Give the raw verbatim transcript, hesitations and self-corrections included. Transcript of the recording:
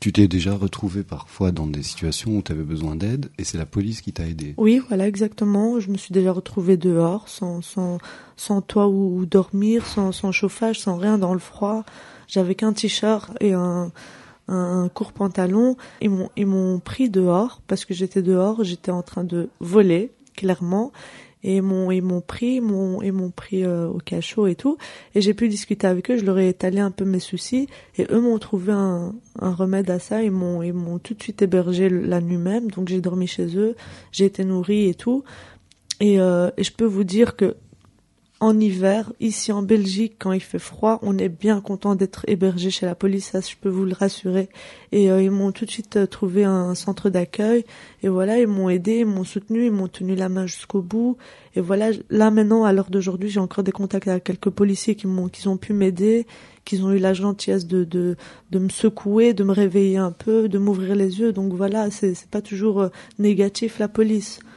Tu t'es déjà retrouvé parfois dans des situations où tu avais besoin d'aide et c'est la police qui t'a aidé? Oui, voilà, exactement. Je me suis déjà retrouvée dehors, sans, sans, sans toit où, où dormir, sans, sans chauffage, sans rien, dans le froid. J'avais qu'un t-shirt et un, un court pantalon. Ils m'ont, ils m'ont pris dehors parce que j'étais dehors, j'étais en train de voler, clairement. Et ils m'ont, ils m'ont pris, ils m'ont, ils m'ont pris euh, au cachot et tout. Et j'ai pu discuter avec eux, je leur ai étalé un peu mes soucis. Et eux m'ont trouvé un, un remède à ça. Ils m'ont, ils m'ont tout de suite hébergé la nuit même. Donc j'ai dormi chez eux, j'ai été nourrie et tout. Et, euh, et je peux vous dire que en hiver, ici en Belgique, quand il fait froid, on est bien content d'être hébergé chez la police, ça je peux vous le rassurer. Et euh, ils m'ont tout de suite euh, trouvé un centre d'accueil. Et voilà, ils m'ont aidé, ils m'ont soutenu, ils m'ont tenu la main jusqu'au bout. Et voilà, là maintenant, à l'heure d'aujourd'hui, j'ai encore des contacts avec quelques policiers qui m'ont, qui ont pu m'aider, qui ont eu la gentillesse de, de, de me secouer, de me réveiller un peu, de m'ouvrir les yeux. Donc voilà, c'est, c'est pas toujours euh, négatif la police.